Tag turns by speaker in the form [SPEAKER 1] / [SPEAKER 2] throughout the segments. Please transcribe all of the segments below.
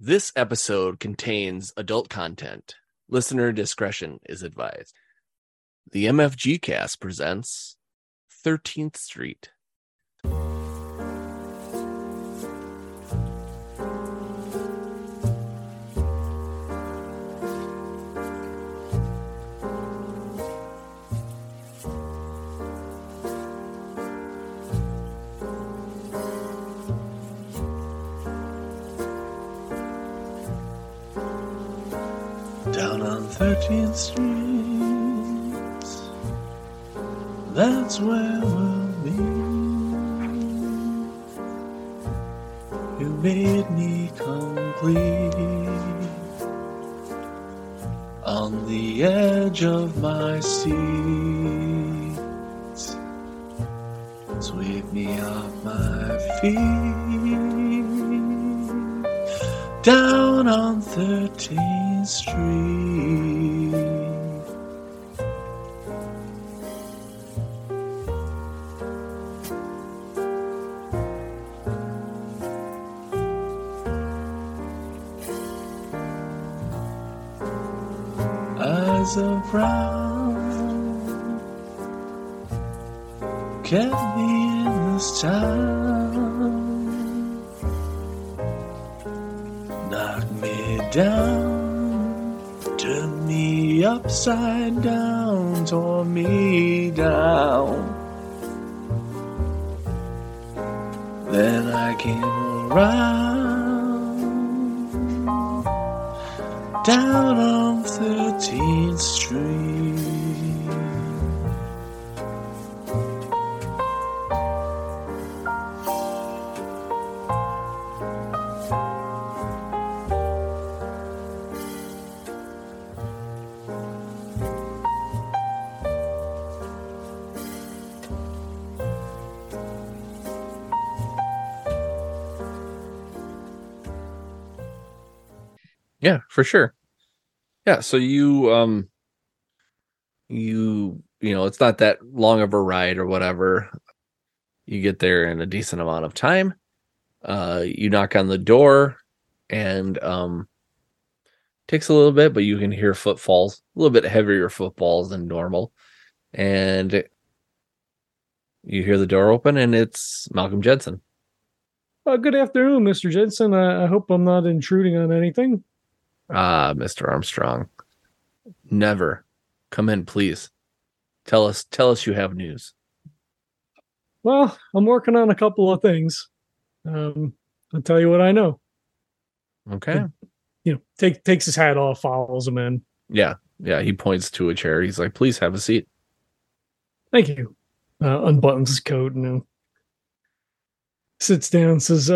[SPEAKER 1] This episode contains adult content. Listener discretion is advised. The MFG Cast presents 13th Street. Down on 13th Street, that's where we'll be. You made me complete. On the edge of my seat, sweep me off my feet. Down on 13th Street. Eyes of brown kept me in this town. Knock me down, turn me upside down, tore me down. Then I came around, down on 13th Street. Yeah, for sure. Yeah, so you it's not that long of a ride or whatever. You get there in a decent amount of time. You knock on the door and takes a little bit, but you can hear footfalls, a little bit heavier footfalls than normal. And you hear the door open and it's Malcolm Jensen.
[SPEAKER 2] Good afternoon, Mr. Jensen. I hope I'm not intruding on anything.
[SPEAKER 1] Mr. Armstrong. Never. Come in, please. Tell us you have news.
[SPEAKER 2] Well, I'm working on a couple of things. I'll tell you what I know.
[SPEAKER 1] Okay.
[SPEAKER 2] Takes his hat off, follows him in.
[SPEAKER 1] Yeah. He points to a chair. He's like, please have a seat.
[SPEAKER 2] Thank you. Unbuttons his coat and sits down and says,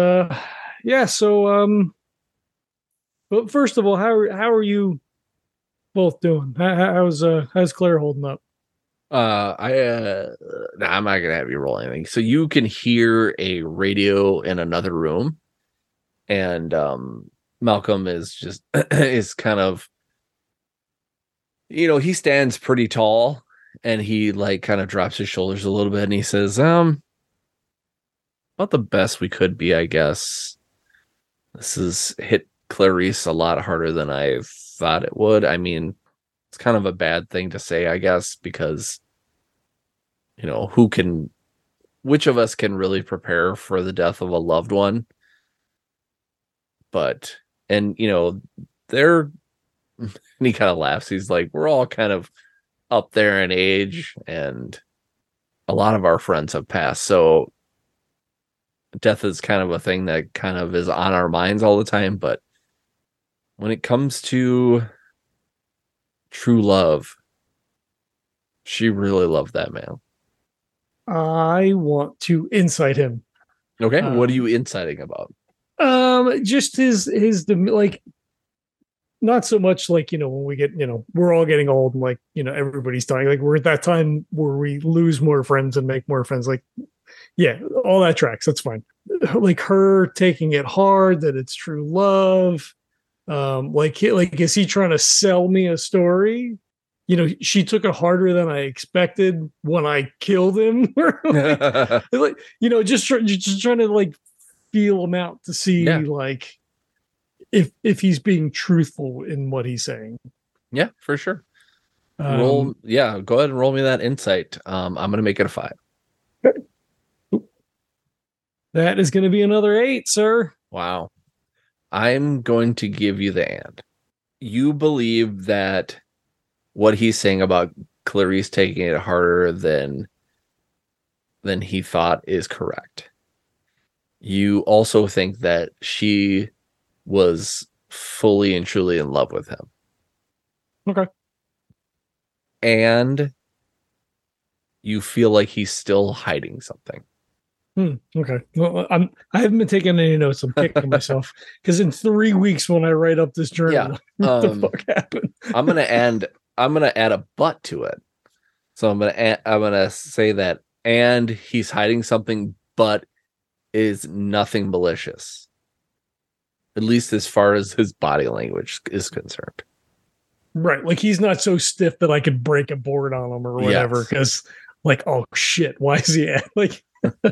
[SPEAKER 2] well, first of all, how are you both doing? How's Claire holding up?
[SPEAKER 1] I'm not gonna have you roll anything. So you can hear a radio in another room, and Malcolm is just is kind of, he stands pretty tall, and he like kind of drops his shoulders a little bit, and he says, about the best we could be, I guess. This has hit Clarice a lot harder than I thought it would. I mean, it's kind of a bad thing to say, I guess, because, which of us can really prepare for the death of a loved one? But, and he kind of laughs. He's like, we're all kind of up there in age, and a lot of our friends have passed. So death is kind of a thing that kind of is on our minds all the time. But when it comes to true love, she really loved that man.
[SPEAKER 2] I want to incite him.
[SPEAKER 1] Okay, what are you inciting about?
[SPEAKER 2] Just his like, not so much like, when we get, we're all getting old and like, everybody's dying. Like we're at that time where we lose more friends and make more friends. Like, yeah, all that tracks. That's fine. Like her taking it hard, that it's true love. Like, is he trying to sell me a story? She took it harder than I expected when I killed him. Just trying to like feel him out to see like if he's being truthful in what he's saying.
[SPEAKER 1] Yeah, for sure. Go ahead and roll me that insight. I'm gonna make it a 5.
[SPEAKER 2] That is going to be another 8, sir.
[SPEAKER 1] Wow. I'm going to give you the and. You believe that what he's saying about Clarice taking it harder than he thought is correct. You also think that she was fully and truly in love with him.
[SPEAKER 2] Okay.
[SPEAKER 1] And you feel like he's still hiding something.
[SPEAKER 2] Okay. Well, I haven't been taking any notes. I'm kicking myself because in 3 weeks when I write up this journal, what the fuck happened?
[SPEAKER 1] I'm gonna add a but to it. So I'm gonna say that, and he's hiding something, but is nothing malicious. At least as far as his body language is concerned.
[SPEAKER 2] Right. Like he's not so stiff that I could break a board on him or whatever. Because like, oh shit, why is he at like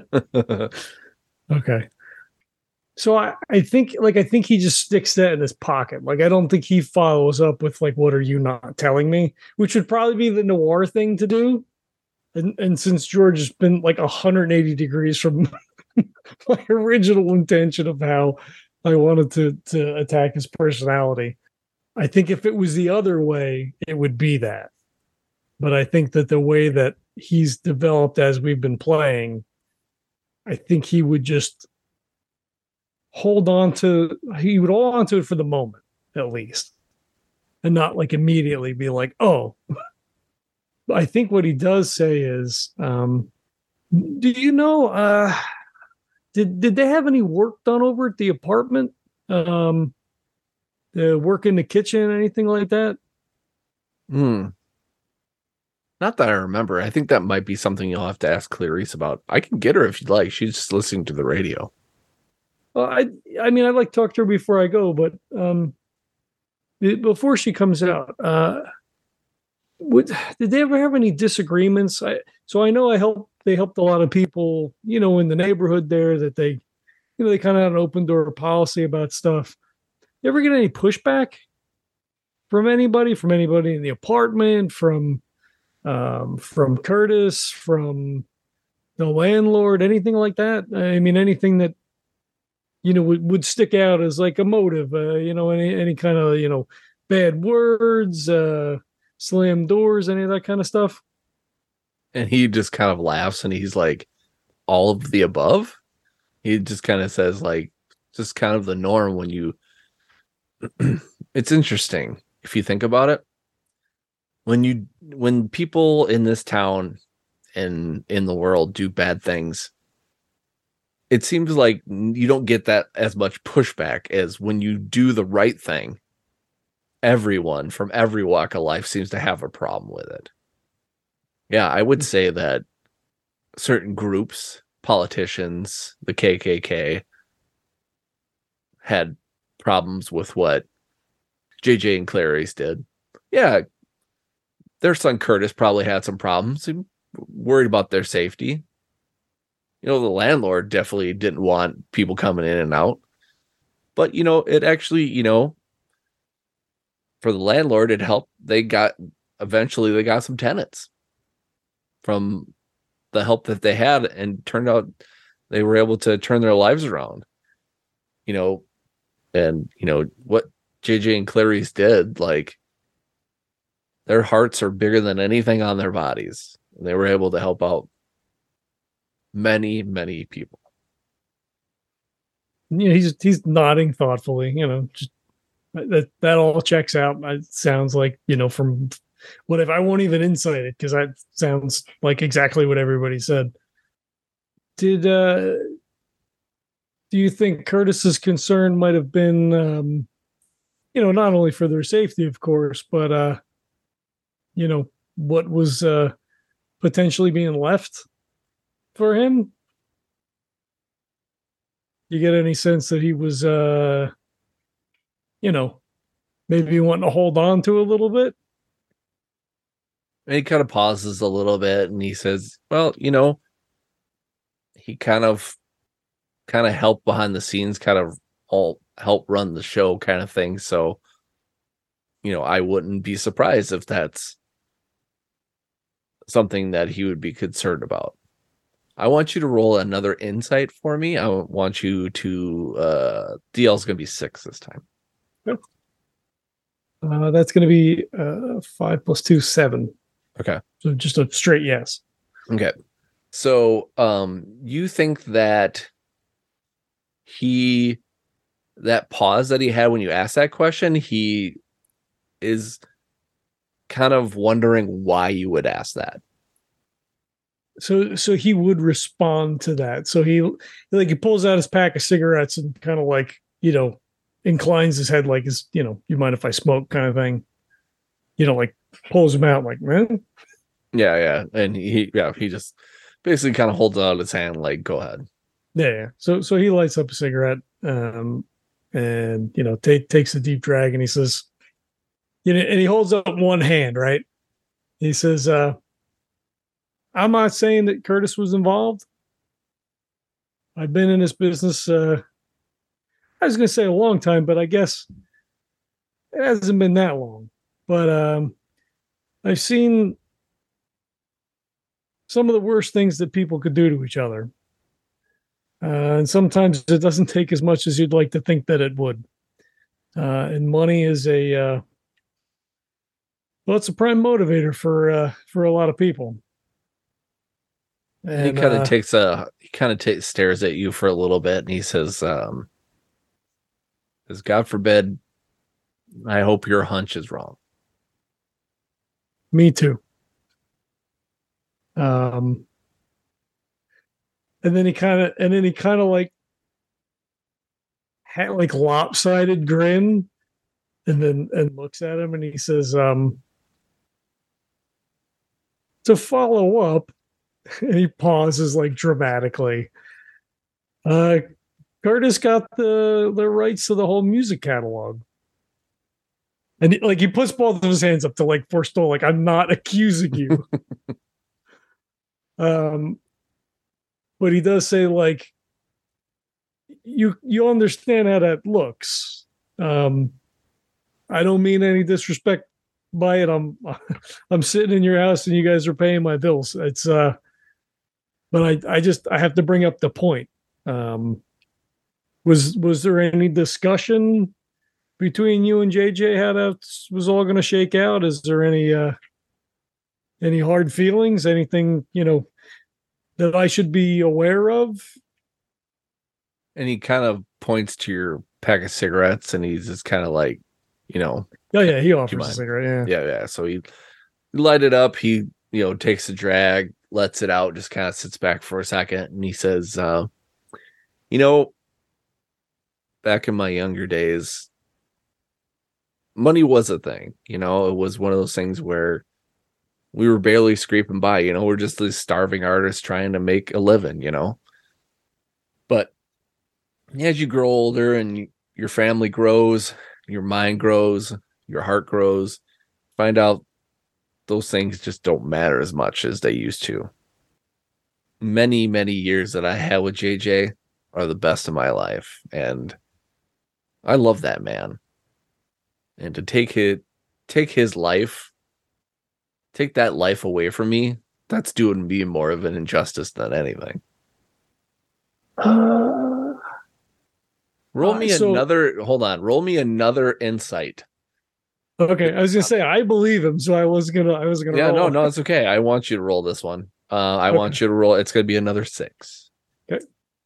[SPEAKER 2] okay. So I think he just sticks that in his pocket. Like I don't think he follows up with like, what are you not telling me? Which would probably be the noir thing to do. And since George has been like 180 degrees from my original intention of how I wanted to attack his personality, I think if it was the other way, it would be that. But I think that the way that he's developed as we've been playing, I think he would just hold on to it for the moment, at least. And not like immediately be like, oh. I think what he does say is, do you know, did they have any work done over at the apartment? The work in the kitchen, anything like that?
[SPEAKER 1] Not that I remember. I think that might be something you'll have to ask Clarice about. I can get her if you'd like. She's just listening to the radio.
[SPEAKER 2] Well, I mean, I'd like to talk to her before I go, but before she comes out, did they ever have any disagreements? So I know they helped a lot of people, in the neighborhood there that they kind of had an open door policy about stuff. You ever get any pushback from anybody in the apartment, from Curtis, from the landlord, anything like that? I mean, anything that, would stick out as like a motive, any kind of, bad words, slam doors, any of that kind of stuff.
[SPEAKER 1] And he just kind of laughs and he's like, all of the above. He just kind of says like, just kind of the norm when you, it's interesting if you think about it. When people in this town and in the world do bad things, it seems like you don't get that as much pushback as when you do the right thing. Everyone from every walk of life seems to have a problem with it. Yeah, I would say that certain groups, politicians, the KKK, had problems with what JJ and Clarice did. Yeah, their son Curtis probably had some problems. He worried about their safety. The landlord definitely didn't want people coming in and out. But, it actually, for the landlord, it helped. Eventually they got some tenants from the help that they had, and turned out they were able to turn their lives around. And what JJ and Clarice did, like, their hearts are bigger than anything on their bodies. They were able to help out many, many people.
[SPEAKER 2] He's nodding thoughtfully, just that all checks out. It sounds like, from what if I won't even insight it, because that sounds like exactly what everybody said. Do you think Curtis's concern might have been, not only for their safety, of course, but, what was potentially being left for him? You get any sense that he was, maybe wanting to hold on to a little bit?
[SPEAKER 1] And he kind of pauses a little bit and he says, well, he kind of helped behind the scenes, kind of all help run the show kind of thing. So, I wouldn't be surprised if that's something that he would be concerned about. I want you to roll another insight for me. I want you to DL's going to be 6 this time.
[SPEAKER 2] Yep. That's going to be 5 + 2, 7.
[SPEAKER 1] Okay.
[SPEAKER 2] So just a straight yes.
[SPEAKER 1] Okay. So you think that that pause that he had when you asked that question, he is kind of wondering why you would ask that.
[SPEAKER 2] So he would respond to that. So he pulls out his pack of cigarettes and kind of like, inclines his head like, you mind if I smoke kind of thing. Like pulls him out like, man.
[SPEAKER 1] Yeah. And he just basically kind of holds out his hand like, go ahead.
[SPEAKER 2] Yeah. So he lights up a cigarette and, takes a deep drag and he says, and he holds up one hand, right? He says, I'm not saying that Curtis was involved. I've been in this business, I was going to say a long time, but I guess it hasn't been that long. But I've seen some of the worst things that people could do to each other. And sometimes it doesn't take as much as you'd like to think that it would. And money is it's a prime motivator for a lot of people. And
[SPEAKER 1] he kind of stares at you for a little bit and he says, God forbid, I hope your hunch is wrong.
[SPEAKER 2] Me too. And then he kind of like had like lopsided grin and looks at him and he says, to follow up, and he pauses like dramatically. Curtis got the rights to the whole music catalog. And he puts both of his hands up to like forestall, like, I'm not accusing you. But he does say, like, you understand how that looks. I don't mean any disrespect by it. I'm sitting in your house and you guys are paying my bills. It's but I have to bring up the point. Was there any discussion between you and JJ how that was all going to shake out? Is there any hard feelings? Anything, that I should be aware of?
[SPEAKER 1] And he kind of points to your pack of cigarettes and he's just kind of like,
[SPEAKER 2] Oh yeah, he offers a cigarette.
[SPEAKER 1] Yeah. So he light it up. He, takes a drag, lets it out, just kind of sits back for a second. And he says, back in my younger days, money was a thing. It was one of those things where we were barely scraping by. We're just these starving artists trying to make a living, But as you grow older and your family grows, your mind grows, your heart grows, find out those things just don't matter as much as they used to. Many, many years that I had with JJ are the best of my life. And I love that man. And to take his life, take that life away from me, that's doing me more of an injustice than anything. Roll me another insight.
[SPEAKER 2] Okay, I was gonna say I believe him, so I was gonna.
[SPEAKER 1] Yeah, roll. No, it's okay. I want you to roll this one. I want you to roll. It's gonna be another 6.
[SPEAKER 2] Okay.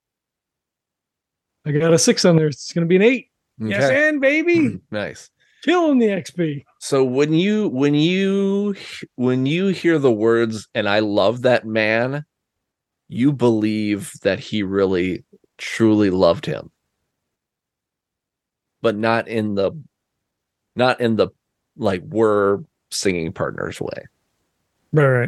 [SPEAKER 2] I got a 6 on there. It's gonna be an 8. Okay. Yes, and baby.
[SPEAKER 1] Nice.
[SPEAKER 2] Killing the XP.
[SPEAKER 1] So when you hear the words, and I love that man, you believe that he really truly loved him, but not in the like we're singing partners way.
[SPEAKER 2] Right.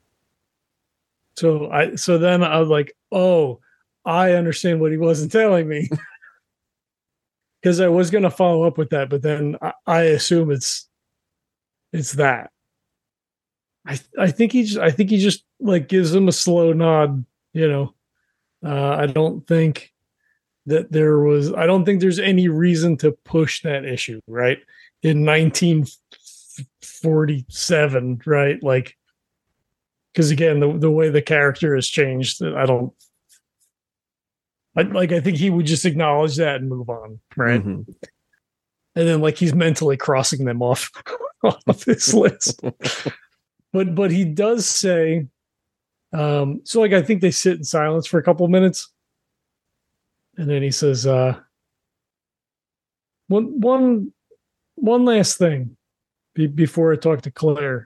[SPEAKER 2] So then I was like, oh, I understand what he wasn't telling me. Because I was going to follow up with that, but then I assume it's that. I think he just like gives him a slow nod. I don't think that I don't think there's any reason to push that issue, right? In 1947, right? Like, because again, the way the character has changed, I think he would just acknowledge that and move on, right?
[SPEAKER 1] Mm-hmm.
[SPEAKER 2] And then like he's mentally crossing them off off his list. But he does say, so like I think they sit in silence for a couple of minutes, and then he says, one last thing before I talk to Claire.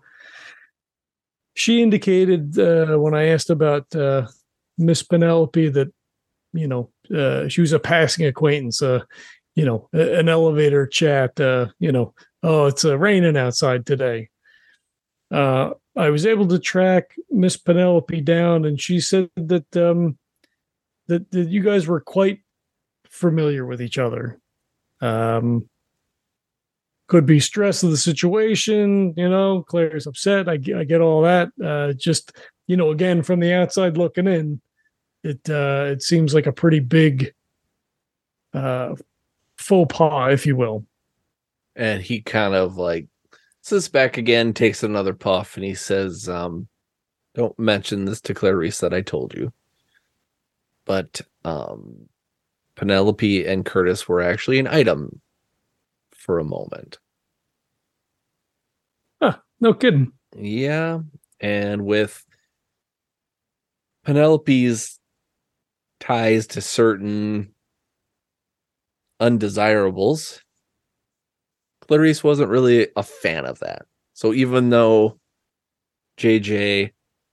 [SPEAKER 2] She indicated when I asked about Miss Penelope that she was a passing acquaintance, an elevator chat, oh, it's raining outside today. I was able to track Miss Penelope down, and she said that that you guys were quite familiar with each other. Could be stress of the situation, Claire's upset. I get all that. Just, again, from the outside looking in, it seems like a pretty big faux pas, if you will.
[SPEAKER 1] And he kind of like sits back again, takes another puff, and he says, don't mention this to Clarice that I told you. But Penelope and Curtis were actually an item for a moment.
[SPEAKER 2] Huh, no kidding.
[SPEAKER 1] Yeah. And with Penelope's ties to certain undesirables, Clarice wasn't really a fan of that. So even though JJ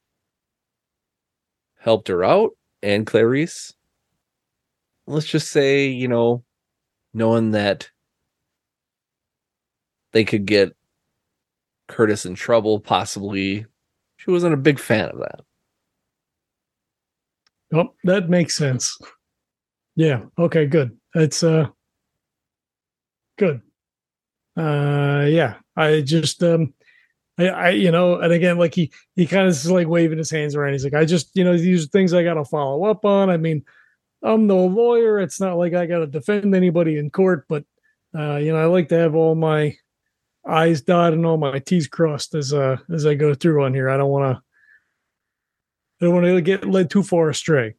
[SPEAKER 1] helped her out and Clarice, let's just say, knowing that they could get Curtis in trouble, possibly, she wasn't a big fan of that.
[SPEAKER 2] Oh, that makes sense. Yeah. Okay, good. It's good. Yeah. I just and again, like he kind of is like waving his hands around. He's like, I just, these are things I gotta follow up on. I mean, I'm no lawyer. It's not like I gotta defend anybody in court, but I like to have all my I's dotted and all my T's crossed as I go through on here. I don't want to get led too far astray.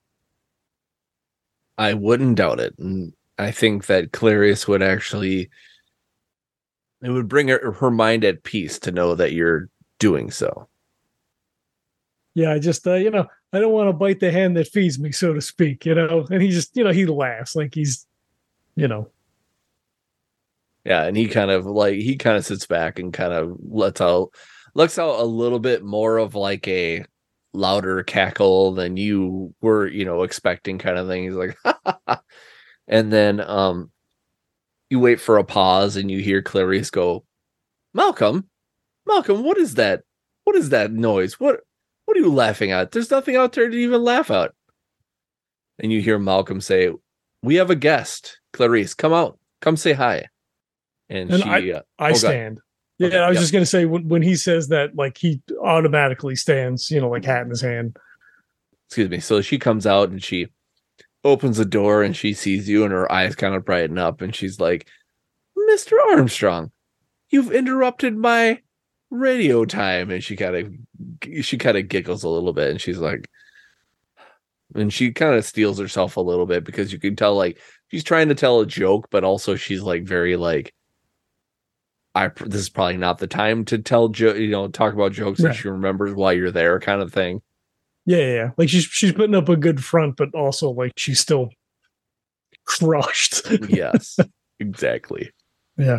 [SPEAKER 1] I wouldn't doubt it. And I think that Clarice would actually, it would bring her mind at peace to know that you're doing so.
[SPEAKER 2] Yeah, I just, I don't want to bite the hand that feeds me, so to speak, and he just, he laughs like he's,
[SPEAKER 1] Yeah. And he kind of sits back and kind of lets out a little bit more of like a louder cackle than you were, expecting kind of thing. He's like, and then, you wait for a pause and you hear Clarice go, Malcolm, what is that? What is that noise? What are you laughing at? There's nothing out there to even laugh at. And you hear Malcolm say, we have a guest. Clarice, come out. Come say hi. And she...
[SPEAKER 2] I stand. Yeah, okay, I was just going to say, when he says that, like, he automatically stands, like hat in his hand.
[SPEAKER 1] Excuse me. So she comes out and she opens the door and she sees you and her eyes kind of brighten up and she's like, Mr. Armstrong, you've interrupted my radio time. And she kind of giggles a little bit and she's like, and she kind of steals herself a little bit because you can tell like she's trying to tell a joke, but also she's like very like, this is probably not the time to tell talk about jokes that she remembers while you're there kind of thing.
[SPEAKER 2] Yeah. Like she's putting up a good front, but also like she's still crushed.
[SPEAKER 1] Yes, exactly.
[SPEAKER 2] Yeah.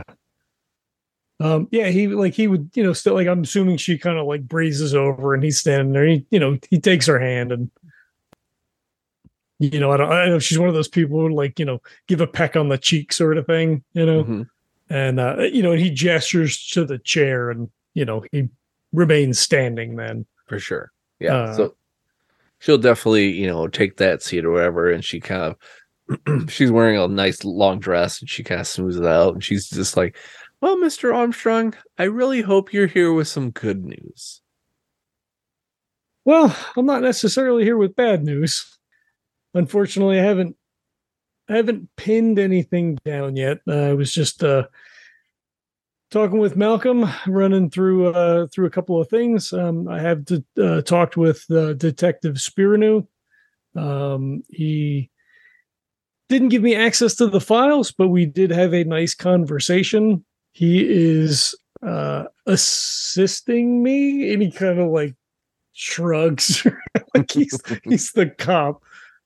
[SPEAKER 2] He would, still like, I'm assuming she kind of like breezes over and he's standing there. He takes her hand and, I don't know if she's one of those people who like, give a peck on the cheek sort of thing,
[SPEAKER 1] Mm-hmm.
[SPEAKER 2] And, and he gestures to the chair and, he remains standing then.
[SPEAKER 1] For sure. Yeah. So she'll definitely, take that seat or whatever. And she kind of, she's wearing a nice long dress and she kind of smooths it out. And she's just like, well, Mr. Armstrong, I really hope you're here with some good news.
[SPEAKER 2] Well, I'm not necessarily here with bad news. Unfortunately, I haven't I haven't pinned anything down yet. I was just talking with Malcolm, running through a couple of things. I have talked with Detective Spirinu. He didn't give me access to the files, but we did have a nice conversation. He is assisting me, and he kind of like shrugs, like he's the cop.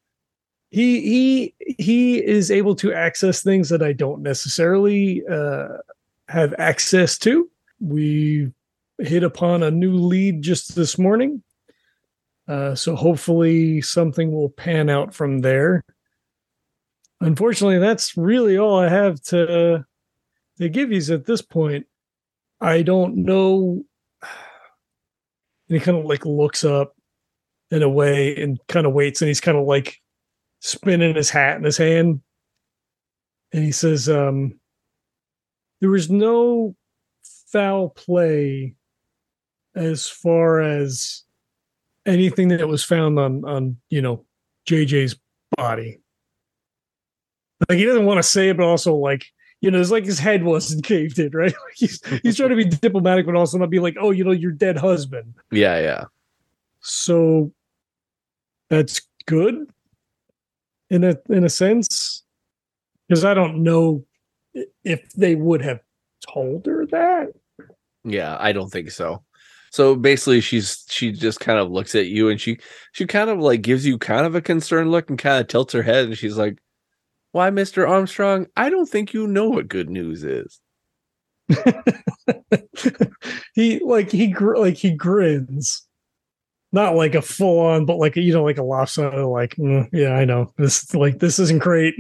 [SPEAKER 2] He is able to access things that I don't necessarily have access to. We hit upon a new lead just this morning, so hopefully something will pan out from there. Unfortunately, that's really all I have to give you at this point. I don't know. And he kind of like looks up in a way and kind of waits, and he's kind of like spinning his hat in his hand. And he says, there was no foul play as far as anything that was found on JJ's body. Like, he doesn't want to say it, but also like, it's like his head wasn't caved in, right? Like he's trying to be diplomatic, but also not be like, oh, your dead husband.
[SPEAKER 1] Yeah.
[SPEAKER 2] So that's good in a sense, because I don't know if they would have told her that.
[SPEAKER 1] Yeah, I don't think so. So basically she just kind of looks at you, and she kind of like gives you kind of a concerned look and kind of tilts her head, and she's like, "Why, Mr. Armstrong, I don't think you know what good news is." he grins, not like a full on, but like like a lopsided, like, yeah, I know this isn't great.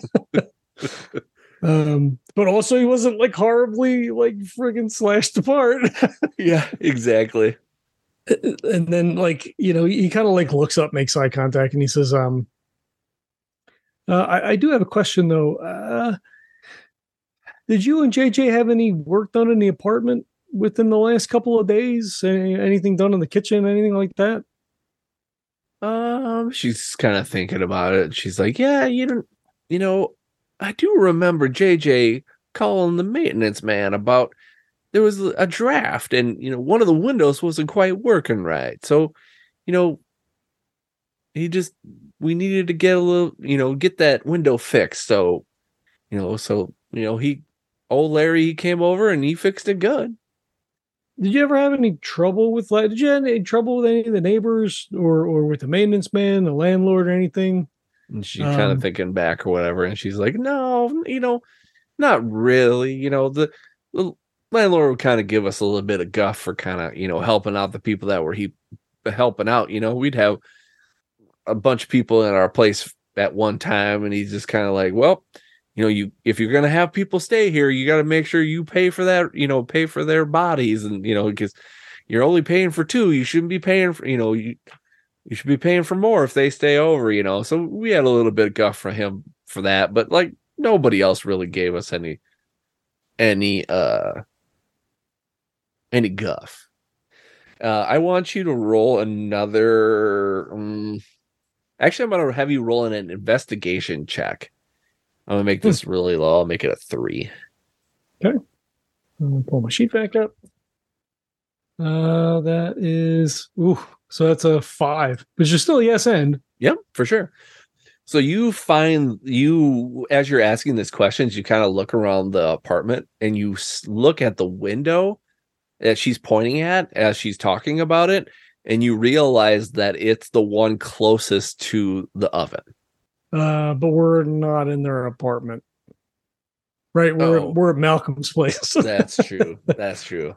[SPEAKER 1] But also he wasn't like horribly like friggin' slashed apart. Yeah, exactly.
[SPEAKER 2] And then like, he kind of like looks up, makes eye contact, and he says, I do have a question though. Did you and JJ have any work done in the apartment within the last couple of days? Anything done in the kitchen, anything like that?
[SPEAKER 1] She's kind of thinking about it. She's like, "Yeah, I do remember JJ calling the maintenance man about there was a draft, and one of the windows wasn't quite working right. So, we needed to get a little, get that window fixed. So, old Larry, he came over and he fixed it good."
[SPEAKER 2] Did you ever have any trouble with did you have any trouble with any of the neighbors or with the maintenance man, the landlord, or anything?
[SPEAKER 1] And she's kind of thinking back or whatever, and she's like, "No, not really. The landlord would kind of give us a little bit of guff for kind of, helping out the people that were helping out. We'd have a bunch of people in our place at one time, and he's just kind of like, well, if you're gonna have people stay here, you got to make sure you pay for that, pay for their bodies, and because you're only paying for two, you shouldn't be paying for, you should be paying for more if they stay over, So we had a little bit of guff for him for that, but like nobody else really gave us any guff. I want you to roll another. Actually, I'm gonna have you roll an investigation check. I'm gonna make this really low. I'll make it a 3.
[SPEAKER 2] Okay. I'm gonna pull my sheet back up. That is so that's a 5, but you're still yes end.
[SPEAKER 1] Yep, for sure. So you find as you're asking these questions, you kind of look around the apartment and you look at the window that she's pointing at as she's talking about it, and you realize that it's the one closest to the oven.
[SPEAKER 2] But we're not in their apartment, right? We're at Malcolm's place.
[SPEAKER 1] That's true. That's true.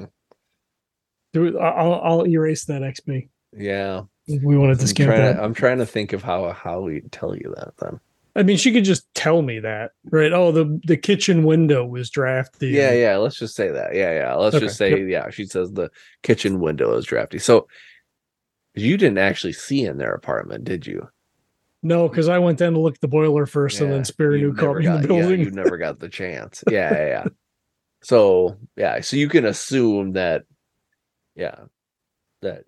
[SPEAKER 2] I'll erase that XP.
[SPEAKER 1] Yeah.
[SPEAKER 2] If we want to discount that.
[SPEAKER 1] I'm trying to think of how we tell you that then.
[SPEAKER 2] I mean, she could just tell me that, right? Oh, the kitchen window was drafty.
[SPEAKER 1] Yeah. Let's just say that. Yeah. Let's just say, yeah, she says the kitchen window is drafty. So you didn't actually see in their apartment, did you?
[SPEAKER 2] No, because I went down to look at the boiler first, and then Spirinu called me in the building.
[SPEAKER 1] Yeah, you never got the chance. Yeah. So you can assume that,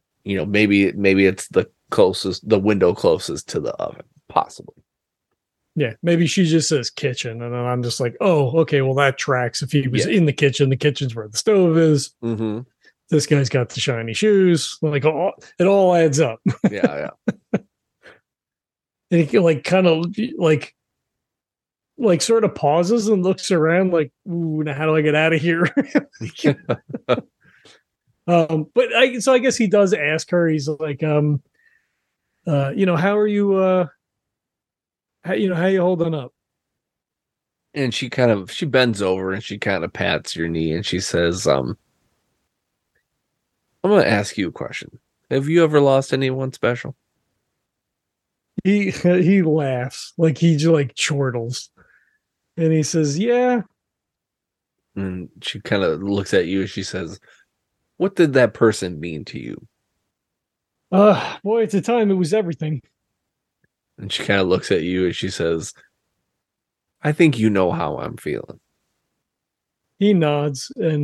[SPEAKER 1] maybe it's the window closest to the oven, possibly.
[SPEAKER 2] Yeah, maybe she just says kitchen, and then I'm just like, oh, okay, well that tracks. If he was
[SPEAKER 1] Yeah.
[SPEAKER 2] in the kitchen's where the stove is.
[SPEAKER 1] Mm-hmm.
[SPEAKER 2] This guy's got the shiny shoes. Like it all adds up.
[SPEAKER 1] Yeah,
[SPEAKER 2] And he like kind of like sort of pauses and looks around like, ooh, now how do I get out of here?
[SPEAKER 1] yeah.
[SPEAKER 2] But I guess he does ask her. He's like, how are you? How you holding up?
[SPEAKER 1] And she bends over and she kind of pats your knee and she says, I'm gonna ask you a question. Have you ever lost anyone special?
[SPEAKER 2] He laughs like he just like chortles, and he says, "Yeah."
[SPEAKER 1] And she kind of looks at you and she says, what did that person mean to you?
[SPEAKER 2] Boy, at the time it was everything.
[SPEAKER 1] And she kind of looks at you and she says, I think you know how I'm feeling.
[SPEAKER 2] He nods, and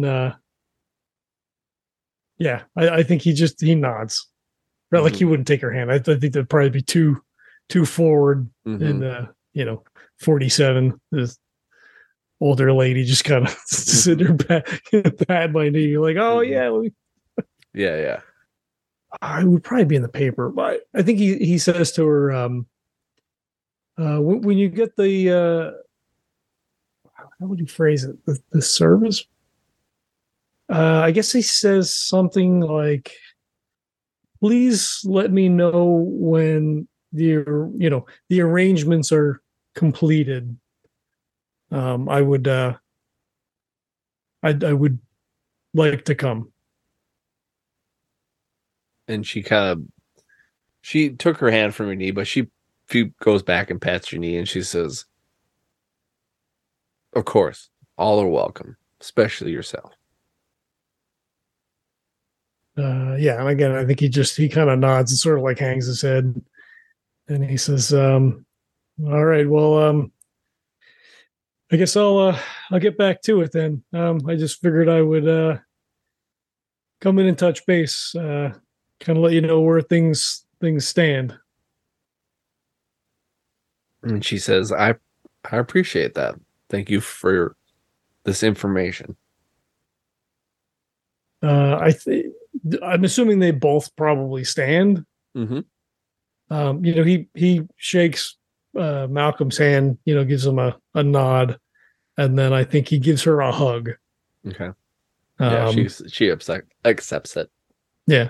[SPEAKER 2] yeah, I think he nods. Right, like he wouldn't take her hand. I think that'd probably be too forward.
[SPEAKER 1] Mm-hmm.
[SPEAKER 2] And 47, this older lady just kind of sit her back, pat my knee, like, oh yeah,
[SPEAKER 1] Yeah.
[SPEAKER 2] I would probably be in the paper. But I think he says to her, when you get the how would you phrase it? The service. I guess he says something like, please let me know when the arrangements are completed. I would I would like to come.
[SPEAKER 1] And she took her hand from your knee, but she goes back and pats your knee and she says, of course, all are welcome, especially yourself.
[SPEAKER 2] Yeah, and again, I think he kind of nods and sort of like hangs his head, and he says, all right, well, I guess I'll get back to it then. I just figured I would come in and touch base, kind of let you know where things stand.
[SPEAKER 1] And she says, I appreciate that. Thank you for this information.
[SPEAKER 2] I'm assuming they both probably stand.
[SPEAKER 1] Mm-hmm.
[SPEAKER 2] He shakes Malcolm's hand, gives him a nod, and then I think he gives her a hug.
[SPEAKER 1] Okay. Yeah, she accepts it.
[SPEAKER 2] Yeah.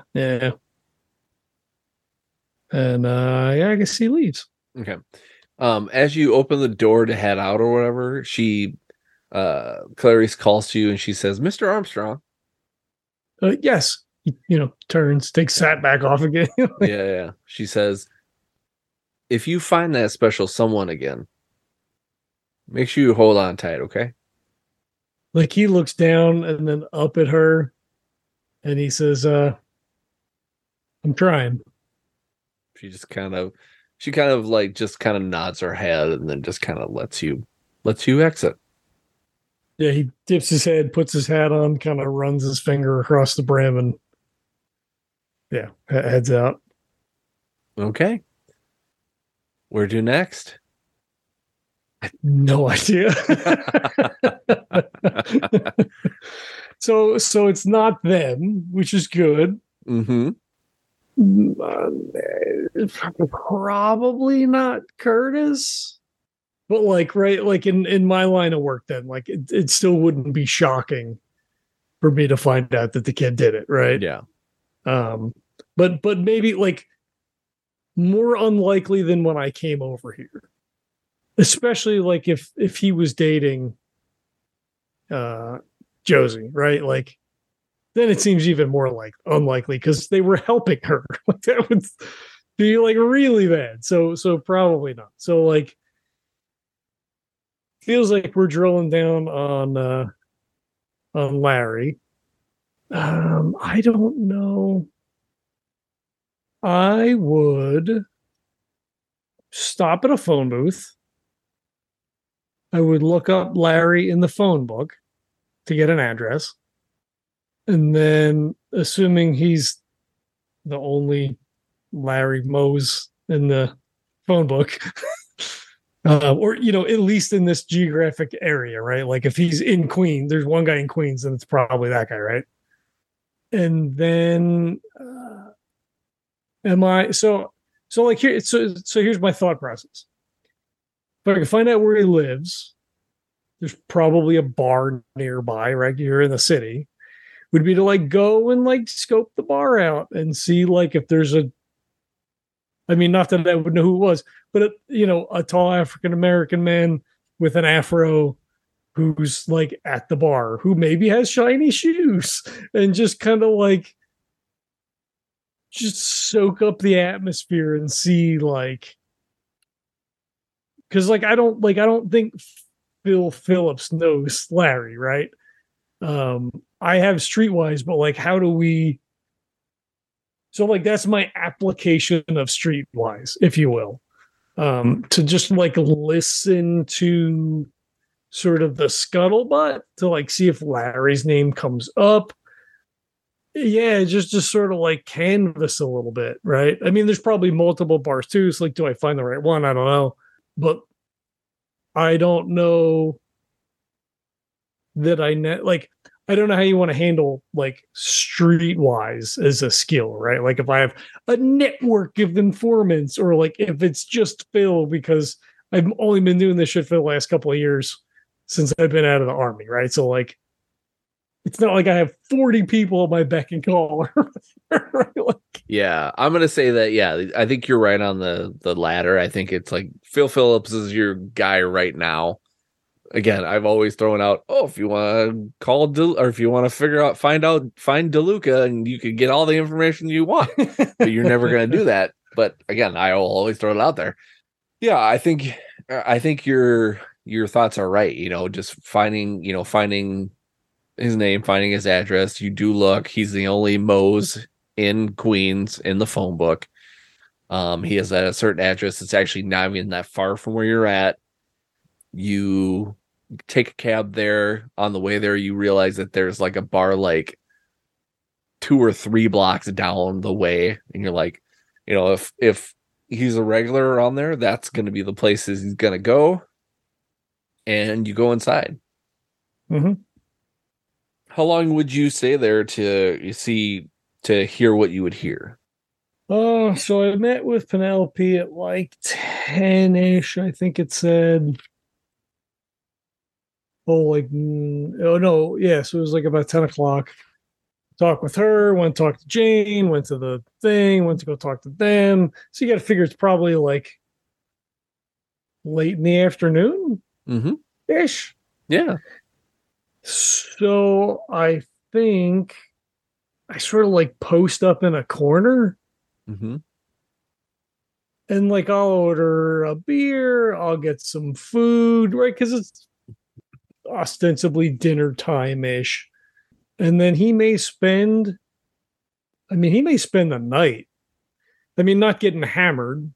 [SPEAKER 2] And yeah, I guess he leaves.
[SPEAKER 1] Okay. As you open the door to head out or whatever, Clarice calls to you and she says, Mr. Armstrong.
[SPEAKER 2] Yes. He, turns, takes hat back off again.
[SPEAKER 1] Yeah. She says, if you find that special someone again, make sure you hold on tight, okay?
[SPEAKER 2] Like he looks down and then up at her and he says, I'm trying.
[SPEAKER 1] She kind of nods her head and then just kind of lets you exit.
[SPEAKER 2] Yeah, he dips his head, puts his hat on, kind of runs his finger across the brim, and yeah, heads out.
[SPEAKER 1] Okay. Where to next?
[SPEAKER 2] No idea. So it's not them, which is good.
[SPEAKER 1] Mm-hmm.
[SPEAKER 2] Probably not Curtis. But like in my line of work, then like it still wouldn't be shocking for me to find out that the kid did it, right?
[SPEAKER 1] Yeah.
[SPEAKER 2] But maybe like more unlikely than when I came over here, especially like if he was dating Josie, right? Like then it seems even more like unlikely because they were helping her. Like that would be like really bad. So probably not. So like feels like we're drilling down on Larry. I don't know. I would stop at a phone booth. I would look up Larry in the phone book to get an address. And then, assuming he's the only Larry Mose in the phone book, or at least in this geographic area, right? Like if he's in Queens, there's one guy in Queens, and it's probably that guy, right? And then am I so like here so here's my thought process. If I can find out where he lives, there's probably a bar nearby, right here in the city. Would be to like go and like scope the bar out and see like if there's not that I would know who it was, but a tall African American man with an afro who's like at the bar, who maybe has shiny shoes, and just kind of like just soak up the atmosphere and see like, because like I don't think Phil Phillips knows Larry, right? I have Streetwise, but like how do we, so like that's my application of Streetwise, if you will. To just like listen to sort of the scuttlebutt to like see if Larry's name comes up. Yeah, just sort of like canvas a little bit, right? I mean, there's probably multiple bars too. So like, do I find the right one? I don't know, but I don't know that I don't know how you want to handle like Streetwise as a skill, right? Like if I have a network of informants, or like if it's just Phil, because I've only been doing this shit for the last couple of years since I've been out of the army, right? So like, it's not like I have 40 people at my beck and call.
[SPEAKER 1] Yeah, I'm gonna say that. Yeah, I think you're right on the latter. I think it's like Phil Phillips is your guy right now. Again, I've always thrown out, if you want to call or if you want to find DeLuca, and you can get all the information you want, but you're never going to do that. But again, I will always throw it out there. Yeah, I think your thoughts are right. Just finding his name, finding his address. You do look. He's the only Mose in Queens in the phone book. He has a certain address that's actually not even that far from where you're at. You take a cab there. On the way there, you realize that there's like a bar like 2 or 3 blocks down the way, and you're like, if he's a regular around there, that's going to be the places he's going to go. And you go inside.
[SPEAKER 2] Mm-hmm.
[SPEAKER 1] How long would you stay there to hear what you would hear?
[SPEAKER 2] So I met with Penelope at like 10-ish, I think it said. So it was like about 10 o'clock. Talk with her, went to talk to Jane, went to the thing, went to go talk to them. So you got to figure it's probably like late in the afternoon ish.
[SPEAKER 1] Yeah.
[SPEAKER 2] So I think I sort of like post up in a corner.
[SPEAKER 1] Mm-hmm.
[SPEAKER 2] And like I'll order a beer, I'll get some food, right? Because it's ostensibly dinner time-ish. And then he may spend the night. I mean, not getting hammered,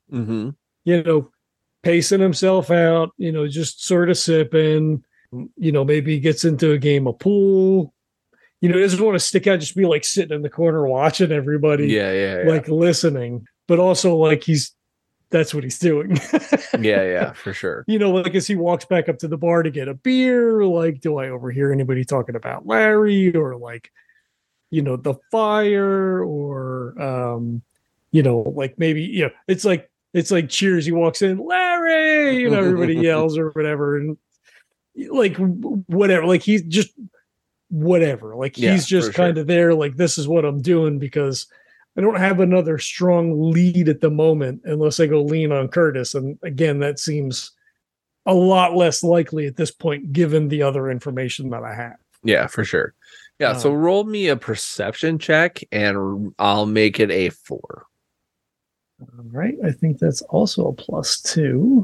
[SPEAKER 2] pacing himself out, just sort of sipping, maybe he gets into a game of pool. He doesn't want to stick out, just be like sitting in the corner watching everybody, like listening, but also like that's what he's doing.
[SPEAKER 1] yeah, for sure.
[SPEAKER 2] Like as he walks back up to the bar to get a beer, like, do I overhear anybody talking about Larry, or like, the fire, or, like maybe, it's like Cheers. He walks in, Larry, everybody yells or whatever. And like, whatever, like he's just whatever, like he's just kind of there. Like, this is what I'm doing because I don't have another strong lead at the moment unless I go lean on Curtis. And again, that seems a lot less likely at this point, given the other information that I have.
[SPEAKER 1] Yeah, for sure. Yeah. So roll me a perception check and I'll make it a 4.
[SPEAKER 2] All right. I think that's also a +2.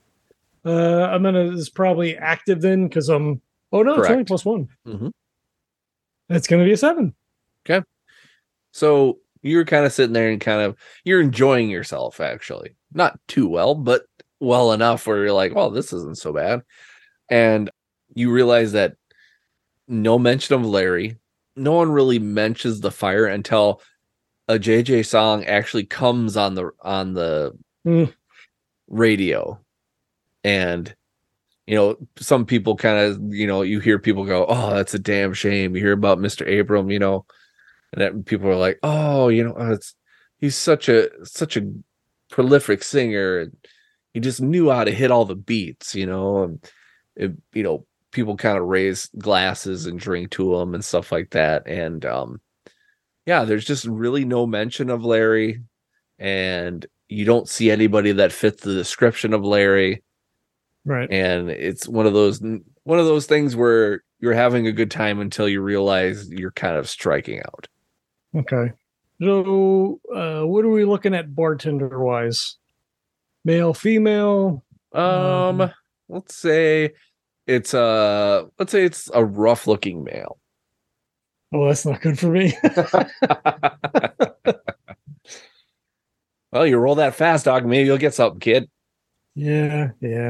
[SPEAKER 2] It's probably active then because I'm,
[SPEAKER 1] Correct.
[SPEAKER 2] It's only +1.
[SPEAKER 1] Mm-hmm.
[SPEAKER 2] That's going to be a 7.
[SPEAKER 1] Okay. So you're kind of sitting there and you're enjoying yourself, actually. Not too well, but well enough where you're like, well, this isn't so bad. And you realize that no mention of Larry. No one really mentions the fire until a JJ song actually comes on the radio. And some people kind of, you hear people go, "Oh, that's a damn shame." You hear about Mr. Abram, and that people are like, "Oh, he's such a prolific singer, and he just knew how to hit all the beats," and people kind of raise glasses and drink to him and stuff like that. And yeah, there's just really no mention of Larry, and you don't see anybody that fits the description of Larry.
[SPEAKER 2] Right.
[SPEAKER 1] And it's one of those things where you're having a good time until you realize you're kind of striking out.
[SPEAKER 2] Okay. So, what are we looking at bartender wise? Male, female?
[SPEAKER 1] Let's say it's a rough looking male.
[SPEAKER 2] Oh, that's not good for me.
[SPEAKER 1] Well, you roll that fast, dog. Maybe you'll get something, kid.
[SPEAKER 2] Yeah.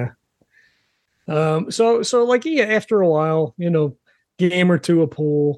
[SPEAKER 2] So like, yeah, after a while, game or two of pool,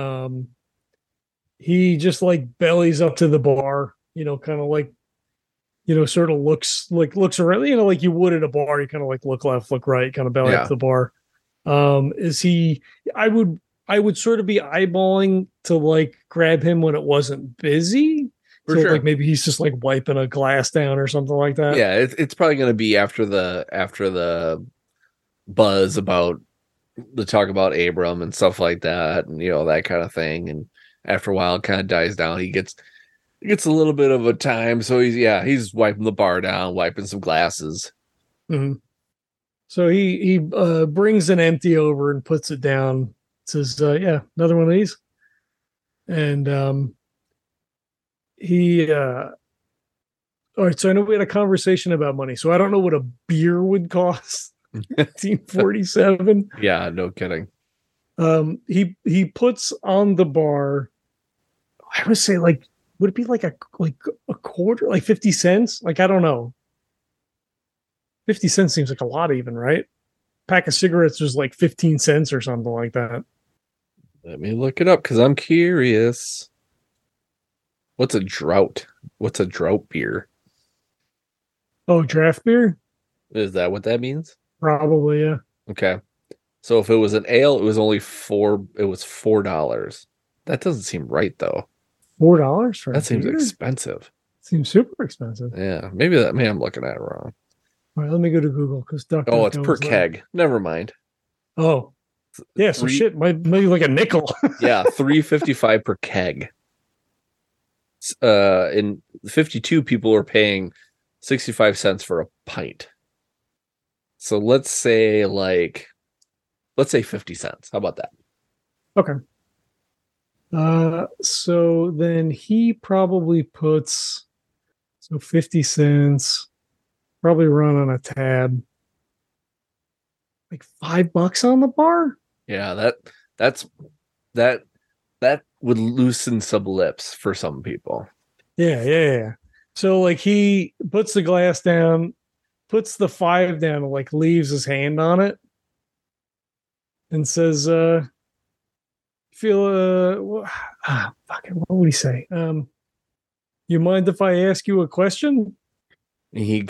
[SPEAKER 2] he just like bellies up to the bar, kind of like, sort of looks around, like you would at a bar. You kind of like look left, look right, kind of belly up to the bar. Is he? I would sort of be eyeballing to like grab him when it wasn't busy.
[SPEAKER 1] For
[SPEAKER 2] so
[SPEAKER 1] sure.
[SPEAKER 2] Like maybe he's just like wiping a glass down or something like that.
[SPEAKER 1] Yeah, it's probably going to be after the buzz about the talk about Abram and stuff like that, and that kind of thing. And after a while, it kind of dies down. He gets a little bit of a time, so he's wiping the bar down, wiping some glasses.
[SPEAKER 2] Mm-hmm. So he brings an empty over and puts it down. Says, "Yeah, another one of these." And he all right. So I know we had a conversation about money. So I don't know what a beer would cost. 1947.
[SPEAKER 1] Yeah, no kidding.
[SPEAKER 2] He puts on the bar, I would say, like, would it be like a quarter, like 50 cents? Like, I don't know. 50 cents seems like a lot, even, right? Pack of cigarettes was like 15 cents or something like that.
[SPEAKER 1] Let me look it up because I'm curious. What's a drought? What's a drought beer?
[SPEAKER 2] Oh, draft beer?
[SPEAKER 1] Is that what that means?
[SPEAKER 2] Probably, yeah.
[SPEAKER 1] Okay. So if it was an ale, it was only $4. That doesn't seem right though.
[SPEAKER 2] $4 for
[SPEAKER 1] that seems expensive.
[SPEAKER 2] Seems super expensive.
[SPEAKER 1] Yeah, maybe I'm looking at it wrong.
[SPEAKER 2] All right, let me go to Google because
[SPEAKER 1] Oh, it's per keg. Never mind.
[SPEAKER 2] Oh, yeah. So shit, maybe like a nickel.
[SPEAKER 1] Yeah, $3.55 per keg. In 52, people are paying 65 cents for a pint. So let's say 50 cents. How about that?
[SPEAKER 2] Okay. So then he probably puts 50 cents, probably run on a tab, like $5 on the bar.
[SPEAKER 1] Yeah, that would loosen some lips for some people.
[SPEAKER 2] Yeah. So like he puts the glass down, puts the $5 down, and like leaves his hand on it, and says, what would he say? You mind if I ask you a question?
[SPEAKER 1] He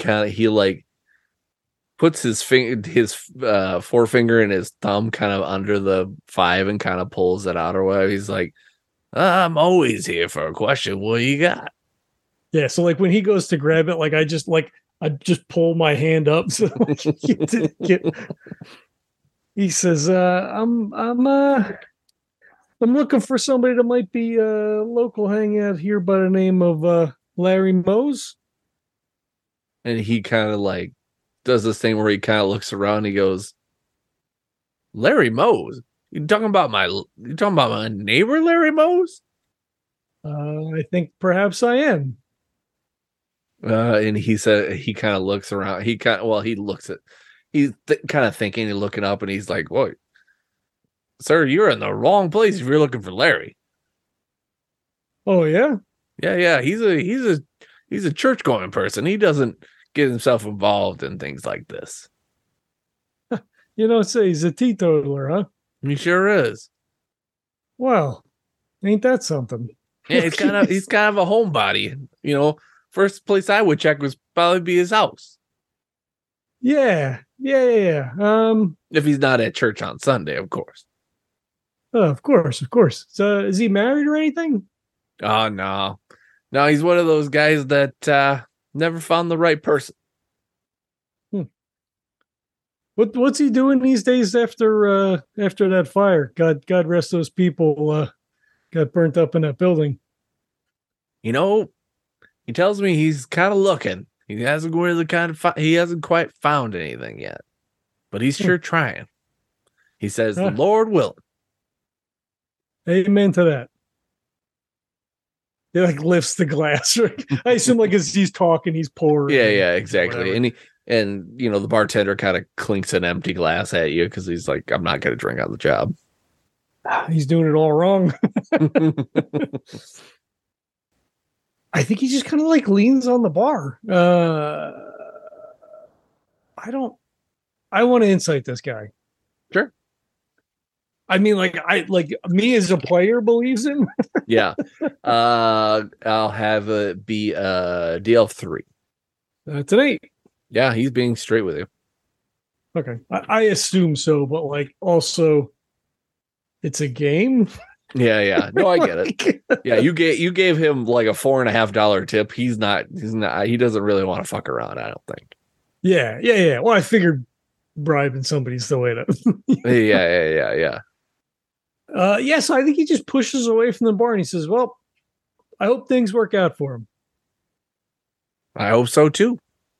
[SPEAKER 1] puts his forefinger and his thumb kind of under the 5 and kind of pulls it out or whatever. He's like, I'm always here for a question. What do you got?
[SPEAKER 2] Yeah. So like when he goes to grab it, like I just pull my hand up. So he says, I'm looking for somebody that might be a local hangout here by the name of Larry Mose.
[SPEAKER 1] And he kind of like does this thing where he kind of looks around and he goes, Larry Mose? You talking about my neighbor, Larry Mose?
[SPEAKER 2] I think perhaps I am.
[SPEAKER 1] And he said he kind of looks around. He's kind of thinking and looking up, and he's like, "Whoa, sir, you're in the wrong place if you're looking for Larry."
[SPEAKER 2] Oh yeah,
[SPEAKER 1] yeah. He's a church going person. He doesn't get himself involved in things like this.
[SPEAKER 2] Say he's a teetotaler, huh?
[SPEAKER 1] He sure is.
[SPEAKER 2] Well, ain't that something?
[SPEAKER 1] Yeah, he's kind of a homebody. First place I would check was probably be his house.
[SPEAKER 2] Yeah.
[SPEAKER 1] If he's not at church on Sunday, of course.
[SPEAKER 2] Of course. So, is he married or anything?
[SPEAKER 1] Oh, no. No, he's one of those guys that never found the right person.
[SPEAKER 2] What's he doing these days after that fire? God rest those people got burnt up in that building.
[SPEAKER 1] You know, he tells me he's kind of looking. He hasn't he hasn't quite found anything yet, but he's sure trying. He says, "The Lord willing."
[SPEAKER 2] Amen to that. He like lifts the glass. Right? I assume like as he's talking, he's pouring.
[SPEAKER 1] Yeah, exactly. And you know, the bartender kind of clinks an empty glass at you because he's like, "I'm not going to drink on the job."
[SPEAKER 2] He's doing it all wrong. I think he just kind of like leans on the bar. I want to insight this guy.
[SPEAKER 1] Sure.
[SPEAKER 2] I mean, like me as a player believes him.
[SPEAKER 1] Yeah. I'll have it be DL3.
[SPEAKER 2] That's an 8.
[SPEAKER 1] Yeah, he's being straight with you.
[SPEAKER 2] Okay. I assume so, but like also it's a game.
[SPEAKER 1] Yeah. No, I get it. Yeah, you gave him like a $4.50 tip. He doesn't really want to fuck around, I don't think.
[SPEAKER 2] Yeah. Well, I figured bribing somebody's the way to
[SPEAKER 1] Yeah.
[SPEAKER 2] So I think he just pushes away from the bar and he says, "Well, I hope things work out for him."
[SPEAKER 1] I hope so too.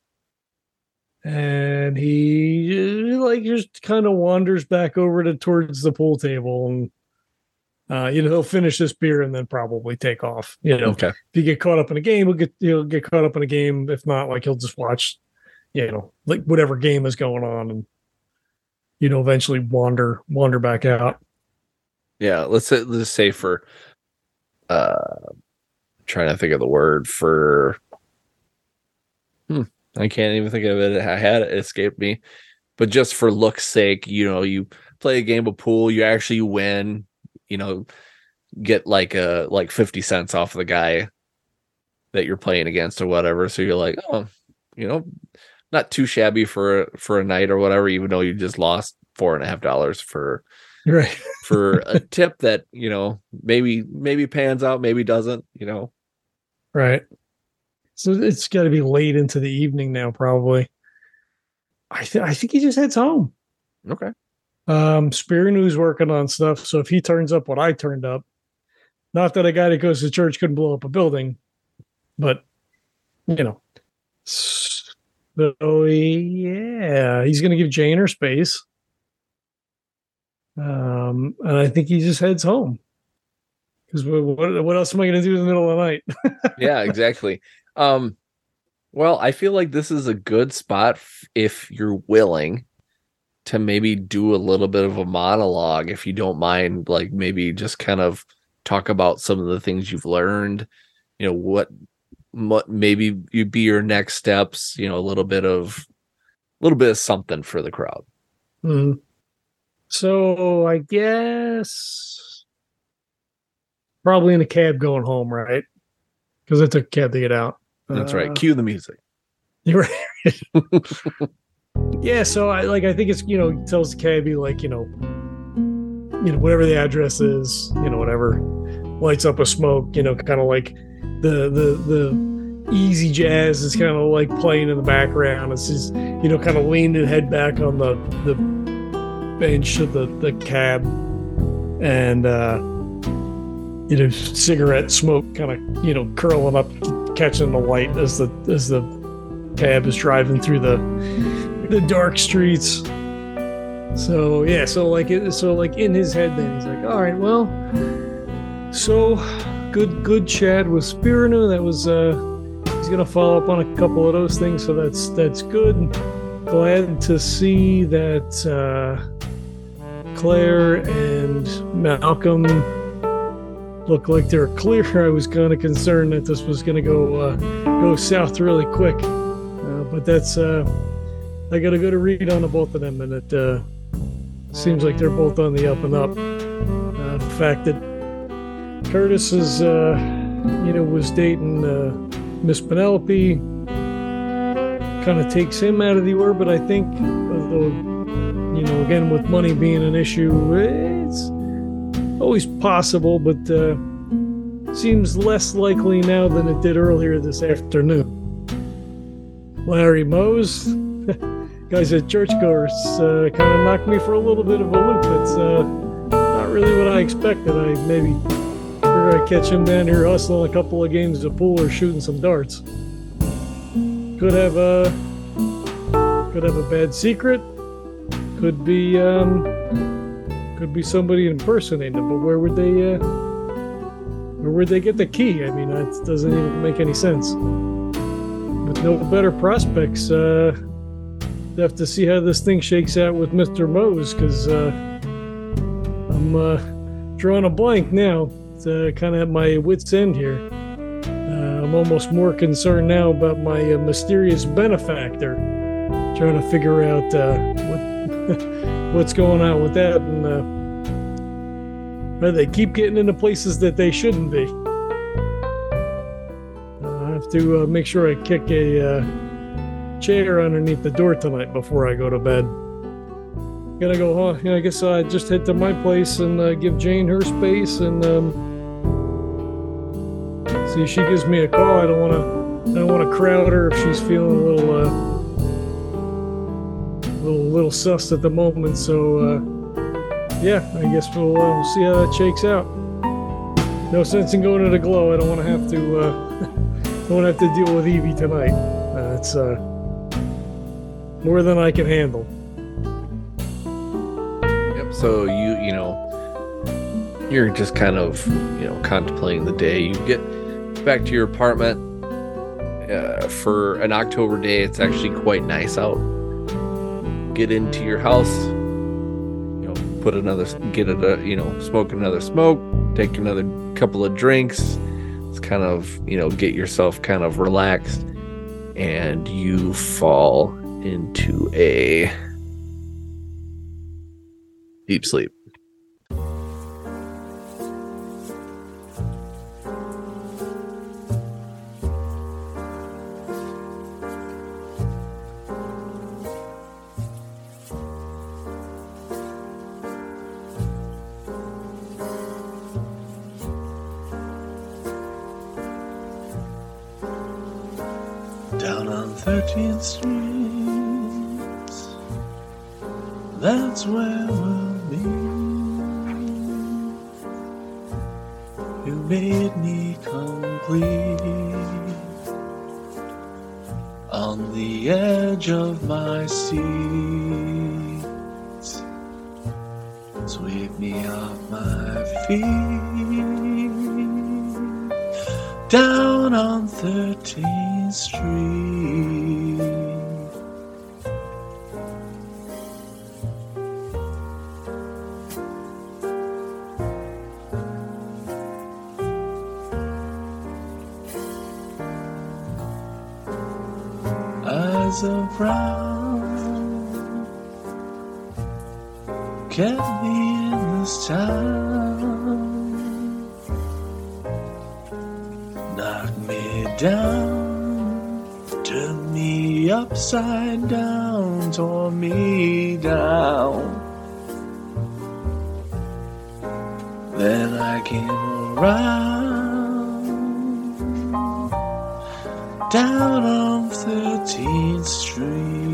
[SPEAKER 2] And he like just kind of wanders back over towards the pool table and he'll finish this beer and then probably take off.
[SPEAKER 1] Okay.
[SPEAKER 2] If you get caught up in a game, he'll get caught up in a game. If not, like he'll just watch, like whatever game is going on and eventually wander back out.
[SPEAKER 1] Yeah, let's say for trying to think of the word for I can't even think of it. I had it escaped me. But just for look's sake, you play a game of pool, you actually win, get like 50 cents off the guy that you're playing against or whatever. So you're like, oh, not too shabby for a night or whatever, even though you just lost $4.50 for a tip that, maybe pans out, maybe doesn't,
[SPEAKER 2] Right. So it's got to be late into the evening now, probably. I think he just heads home.
[SPEAKER 1] Okay.
[SPEAKER 2] Spirinu's working on stuff, so if he turns up what I turned up, not that a guy that goes to church couldn't blow up a building, but so yeah, he's going to give Jane her space, and I think he just heads home because what else am I going to do in the middle of the night?
[SPEAKER 1] Yeah, exactly. Well, I feel like this is a good spot if you're willing to maybe do a little bit of a monologue, if you don't mind, like maybe just kind of talk about some of the things you've learned, what maybe you be your next steps, a little bit of something for the crowd.
[SPEAKER 2] Mm-hmm. So I guess probably in a cab going home, right? Because I took a cab to get out.
[SPEAKER 1] That's right. Cue the music.
[SPEAKER 2] You're right. Yeah, so I think it's tells the cabbie like whatever the address is, whatever, lights up a smoke, kind of like the easy jazz is kind of like playing in the background. It's just kind of leaned and head back on the bench of the cab, and cigarette smoke kind of curling up, catching the light as the cab is driving through the dark streets. So yeah, so like in his head, then he's like, all right, well, so good chat with Spirinu. That was he's gonna follow up on a couple of those things, so that's good. Glad to see that Claire and Malcolm look like they're clear. I was kind of concerned that this was gonna go south really quick, but that's I got a good read on the both of them, and it seems like they're both on the up and up. The fact that Curtis was dating Miss Penelope, kind of takes him out of the orbit, I think. Although, again, with money being an issue, it's always possible, but seems less likely now than it did earlier this afternoon. Larry Mose, guys at churchgoers, kind of knocked me for a little bit of a loop. It's not really what I expected. I maybe figured I'd catch him down here hustling a couple of games of pool or shooting some darts. Could have a bad secret. Could be somebody impersonating him. But where would they get the key? I mean, that doesn't even make any sense. With no better prospects, have to see how this thing shakes out with Mr. Mose, because I'm drawing a blank now. It's kind of at my wit's end here. I'm almost more concerned now about my mysterious benefactor, trying to figure out what's going on with that, and they keep getting into places that they shouldn't be. I have to make sure I kick a chair underneath the door tonight before I go to bed. Gotta go, I guess I just head to my place and give Jane her space, and see if she gives me a call. I don't want to crowd her if she's feeling a little sus at the moment. So yeah, I guess we'll see how that shakes out. No sense in going to the Glow. I don't want to have to deal with Evie tonight. It's more than I can handle.
[SPEAKER 1] Yep. So you're just kind of contemplating the day. You get back to your apartment for an October day. It's actually quite nice out. Get into your house, smoke another smoke, take another couple of drinks. It's kind of get yourself kind of relaxed, and you fall into a deep sleep.
[SPEAKER 3] Down on 13th Street, that's where we'll be. You made me complete on the edge of my seat. Sweep me off my feet. Down on 13th Street. Eyes of brown kept me in this town. Knock me down, turn me upside down, tore me down. Then I came around, down on 13th Street.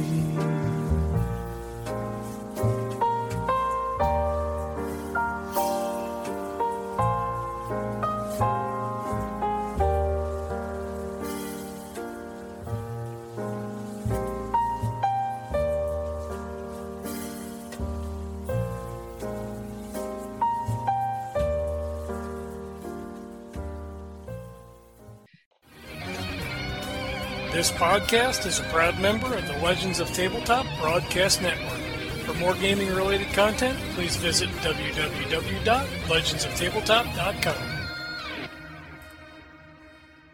[SPEAKER 2] This podcast is a proud member of the Legends of Tabletop Broadcast Network. For more gaming-related content, please visit www.legendsoftabletop.com.